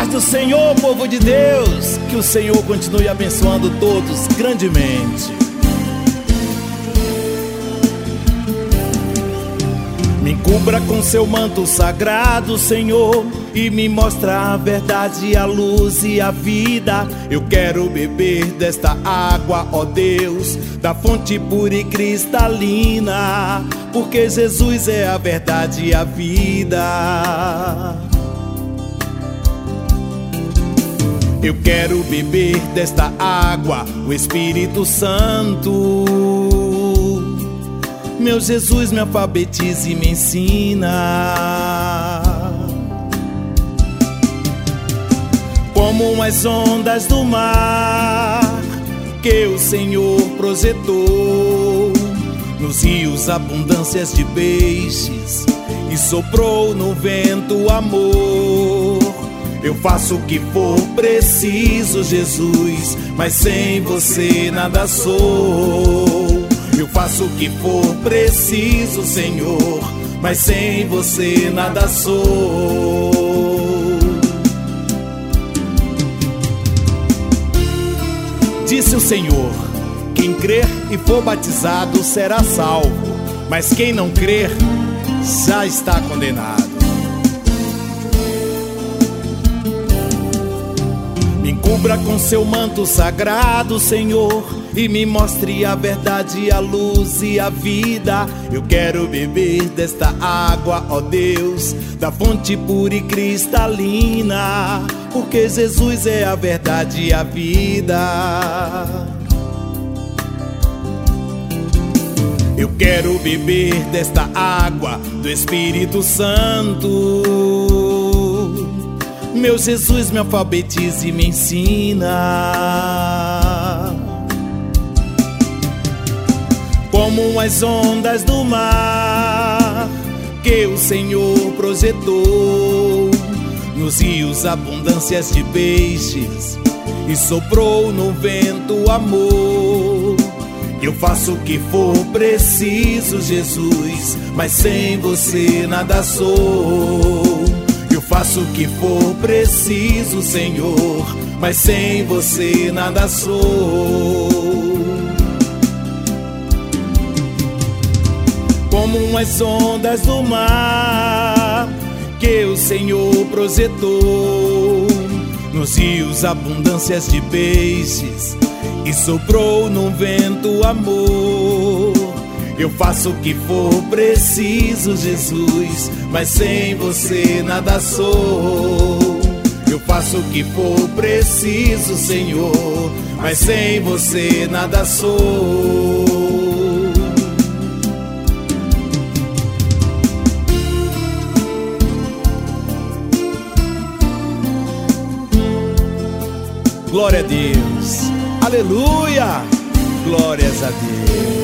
paz do Senhor, povo de Deus. Que o Senhor continue abençoando todos grandemente. Me cubra com seu manto sagrado, Senhor, e me mostra a verdade, a luz e a vida. Eu quero beber desta água, ó Deus, da fonte pura e cristalina, porque Jesus é a verdade e a vida. Eu quero beber desta água, o Espírito Santo. Meu Jesus, me alfabetiza e me ensina. Como as ondas do mar que o Senhor projetou, nos rios abundâncias de peixes e soprou no vento amor. Eu faço o que for preciso, Jesus, mas sem você nada sou. Eu faço o que for preciso, Senhor, mas sem você nada sou. Disse o Senhor: quem crer e for batizado será salvo, mas quem não crer já está condenado. Me cubra com seu manto sagrado, Senhor, e me mostre a verdade, a luz e a vida. Eu quero beber desta água, ó Deus, da fonte pura e cristalina, porque Jesus é a verdade e a vida. Eu quero beber desta água do Espírito Santo. Meu Jesus, me alfabetiza e me ensina. Como as ondas do mar que o Senhor projetou, nos rios abundâncias de peixes e soprou no vento amor. Eu faço o que for preciso, Jesus, mas sem você nada sou. Eu faço o que for preciso, Senhor, mas sem você nada sou. Como as ondas do mar que o Senhor projetou, nos rios abundâncias de peixes e soprou no vento amor. Eu faço o que for preciso, Jesus, mas sem você nada sou. Eu faço o que for preciso, Senhor, mas sem você nada sou. Glória a Deus, aleluia, glórias a Deus.